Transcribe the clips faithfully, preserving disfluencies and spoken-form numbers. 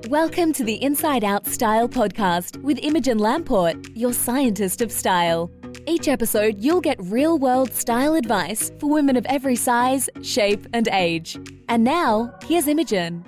Welcome to the Inside Out Style podcast with Imogen Lamport, your scientist of style. Each episode, you'll get real-world style advice for women of every size, shape, and age. And now, here's Imogen.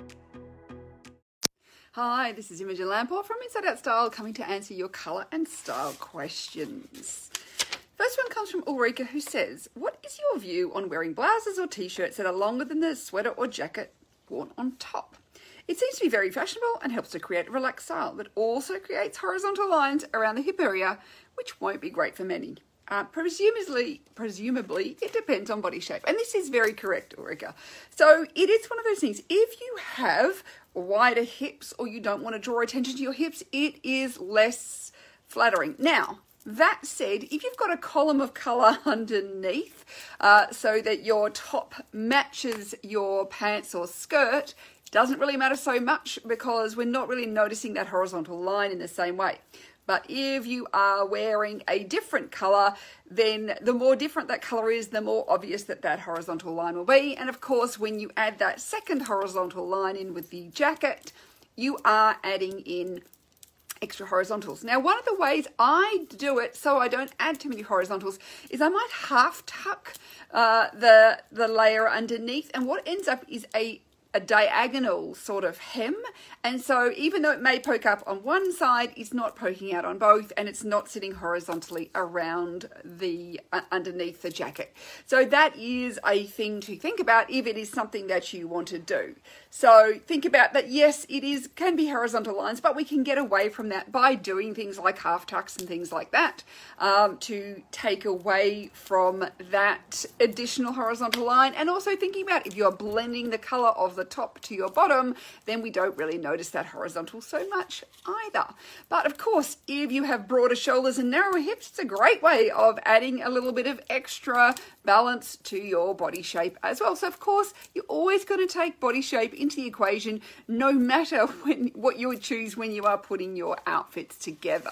Hi, this is Imogen Lamport from Inside Out Style, coming to answer your colour and style questions. First one comes from Ulrika, who says, what is your view on wearing blouses or t-shirts that are longer than the sweater or jacket worn on top? It seems to be very fashionable and helps to create a relaxed style, but also creates horizontal lines around the hip area, which won't be great for many. Uh, presumably, presumably, it depends on body shape. And this is very correct, Ulrika. So it is one of those things. If you have wider hips or you don't want to draw attention to your hips, it is less flattering. Now, that said, if you've got a column of colour underneath uh, so that your top matches your pants or skirt, doesn't really matter so much because we're not really noticing that horizontal line in the same way. But if you are wearing a different colour, then the more different that colour is, the more obvious that that horizontal line will be. And of course, when you add that second horizontal line in with the jacket, you are adding in extra horizontals. Now, one of the ways I do it so I don't add too many horizontals is I might half tuck uh, the, the layer underneath, and what ends up is a a diagonal sort of hem, and so even though it may poke up on one side, it's not poking out on both, and it's not sitting horizontally around the uh, underneath the jacket. So that is a thing to think about if it is something that you want to do. So think about that. Yes, it is can be horizontal lines, but we can get away from that by doing things like half tucks and things like that um, to take away from that additional horizontal line, and also thinking about if you're blending the color of the top to your bottom, then we don't really notice that horizontal so much either. But of course, if you have broader shoulders and narrower hips, it's a great way of adding a little bit of extra balance to your body shape as well. So of course, you're always going to take body shape into the equation, no matter when, what you would choose when you are putting your outfits together.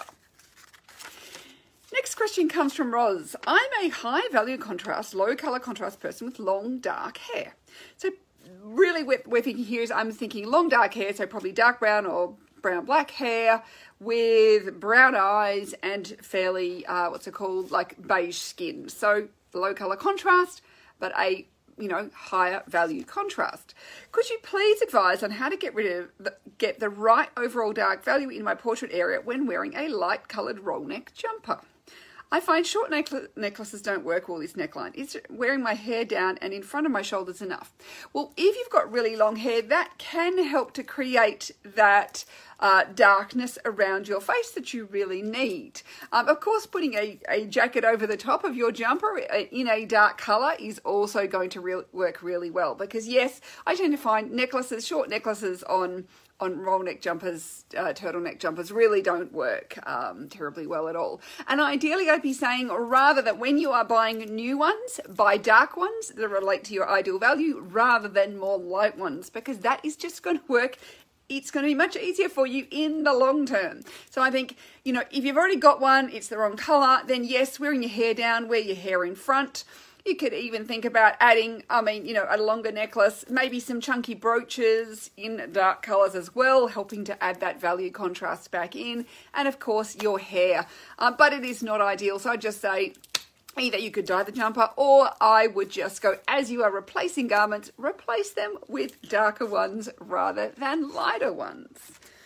Next question comes from Roz. I'm a high value contrast, low color contrast person with long dark hair. So really what we're thinking here is I'm thinking long dark hair, so probably dark brown or brown black hair with brown eyes and fairly, uh, what's it called, like beige skin. So low color contrast, but a, you know, higher value contrast. Could you please advise on how to get rid of, the, get the right overall dark value in my portrait area when wearing a light colored roll neck jumper? I find short neckl- necklaces don't work with this neckline. Is wearing my hair down and in front of my shoulders enough? Well, if you've got really long hair, that can help to create that uh, darkness around your face that you really need. Um, of course, putting a, a jacket over the top of your jumper in a dark colour is also going to re- work really well, because yes, I tend to find necklaces, short necklaces on on roll neck jumpers, uh, turtleneck jumpers really don't work um, terribly well at all. And ideally I'd be saying rather that when you are buying new ones, buy dark ones that relate to your ideal value rather than more light ones, because that is just going to work. It's going to be much easier for you in the long term. So I think, you know, if you've already got one, it's the wrong colour, then yes, wearing your hair down, wear your hair in front. You could even think about adding, I mean, you know, a longer necklace, maybe some chunky brooches in dark colours as well, helping to add that value contrast back in. And of course, your hair. Uh, but it is not ideal. So I'd just say either you could dye the jumper, or I would just go, as you are replacing garments, replace them with darker ones rather than lighter ones.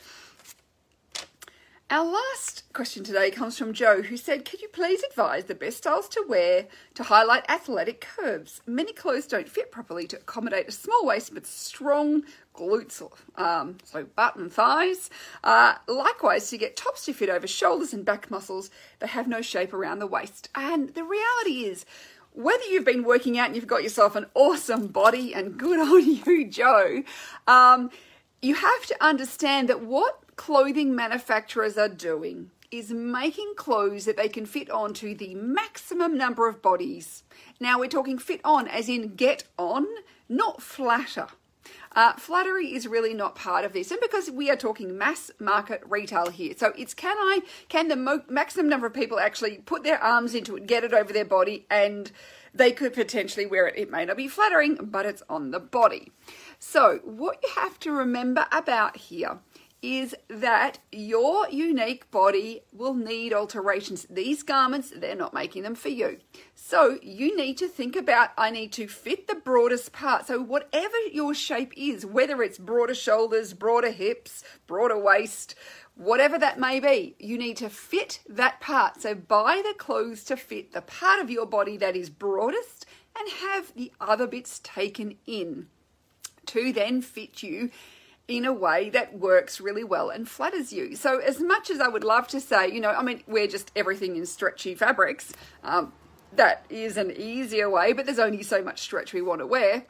Our last question today comes from Joe, who said, could you please advise the best styles to wear to highlight athletic curves? Many clothes don't fit properly to accommodate a small waist but strong glutes, um, so butt and thighs. Uh, likewise, to get tops to fit over shoulders and back muscles, they have no shape around the waist. And the reality is, whether you've been working out and you've got yourself an awesome body, and good on you, Joe, um, you have to understand that what clothing manufacturers are doing is making clothes that they can fit onto the maximum number of bodies. Now we're talking fit on as in get on, not flatter. Uh, flattery is really not part of this, and because we are talking mass market retail here, so it's can I can the mo- maximum number of people actually put their arms into it, get it over their body, and they could potentially wear it. It may not be flattering, but it's on the body. So what you have to remember about here is that your unique body will need alterations. These garments, they're not making them for you. So you need to think about, I need to fit the broadest part. So whatever your shape is, whether it's broader shoulders, broader hips, broader waist, whatever that may be, you need to fit that part. So buy the clothes to fit the part of your body that is broadest and have the other bits taken in to then fit you in a way that works really well and flatters you. So as much as I would love to say, you know, I mean, wear just everything in stretchy fabrics, um, that is an easier way, but there's only so much stretch we want to wear.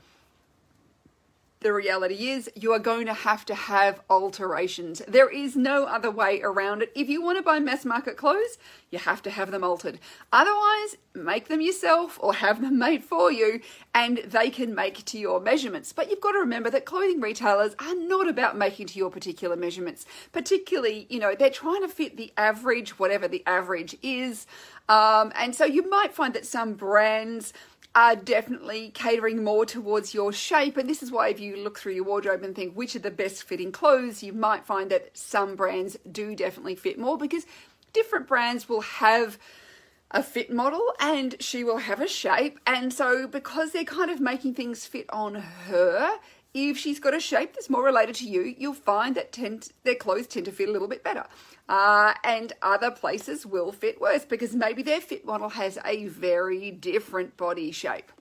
The reality is you are going to have to have alterations. There is no other way around it. If you want to buy mass market clothes, you have to have them altered. Otherwise, make them yourself or have them made for you, and they can make to your measurements. But you've got to remember that clothing retailers are not about making to your particular measurements. Particularly, you know, they're trying to fit the average, whatever the average is. Um, and so you might find that some brands are definitely catering more towards your shape. And this is why if you look through your wardrobe and think which are the best fitting clothes, you might find that some brands do definitely fit more, because different brands will have a fit model and she will have a shape. And so because they're kind of making things fit on her, if she's got a shape that's more related to you, you'll find that tend, their clothes tend to fit a little bit better. Uh, and other places will fit worse because maybe their fit model has a very different body shape.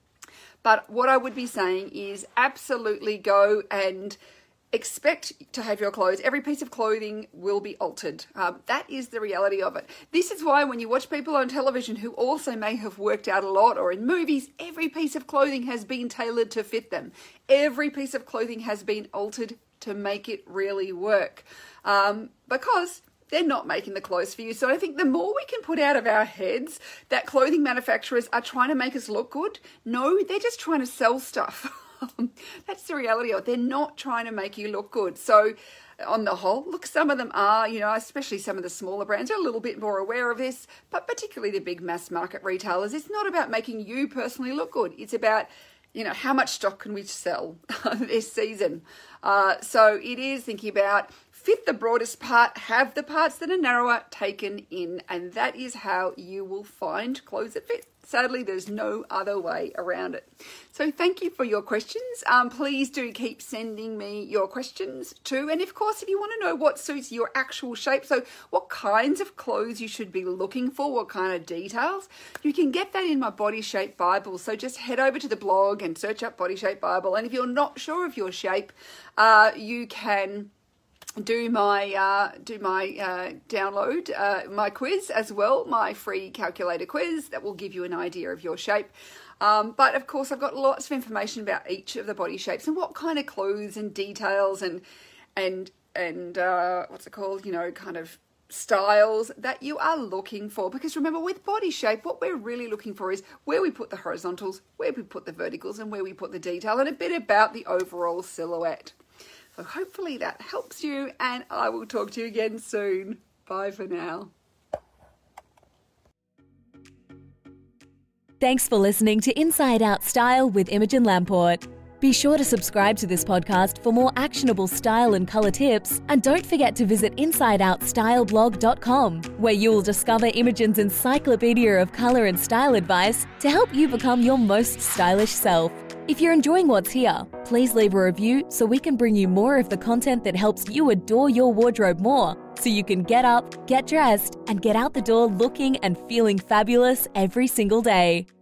But what I would be saying is absolutely go and expect to have your clothes. Every piece of clothing will be altered. Um, that is the reality of it. This is why when you watch people on television who also may have worked out a lot, or in movies, every piece of clothing has been tailored to fit them. Every piece of clothing has been altered to make it really work. Um, because they're not making the clothes for you. So I think the more we can put out of our heads that clothing manufacturers are trying to make us look good, no, they're just trying to sell stuff. That's the reality of it. They're not trying to make you look good. So on the whole, look, some of them are, you know, especially some of the smaller brands are a little bit more aware of this, but particularly the big mass market retailers, it's not about making you personally look good. It's about, you know, how much stock can we sell this season? Uh, so it is thinking about fit the broadest part, have the parts that are narrower taken in, and that is how you will find clothes that fit. Sadly, there's no other way around it. So thank you for your questions. Um, please do keep sending me your questions too. And of course, if you want to know what suits your actual shape, so what kinds of clothes you should be looking for, what kind of details, you can get that in my Body Shape Bible. So just head over to the blog and search up Body Shape Bible. And if you're not sure of your shape, uh, you can do my uh, do my uh, download uh, my quiz as well, my free calculator quiz that will give you an idea of your shape. Um, but of course, I've got lots of information about each of the body shapes and what kind of clothes and details and and and uh, what's it called? You know, kind of styles that you are looking for. Because remember, with body shape, what we're really looking for is where we put the horizontals, where we put the verticals, and where we put the detail, and a bit about the overall silhouette. So hopefully that helps you, and I will talk to you again soon. Bye for now. Thanks for listening to Inside Out Style with Imogen Lamport. Be sure to subscribe to this podcast for more actionable style and colour tips, and don't forget to visit inside out style blog dot com, where you'll discover Imogen's encyclopedia of colour and style advice to help you become your most stylish self. If you're enjoying what's here, please leave a review so we can bring you more of the content that helps you adore your wardrobe more, so you can get up, get dressed, and get out the door looking and feeling fabulous every single day.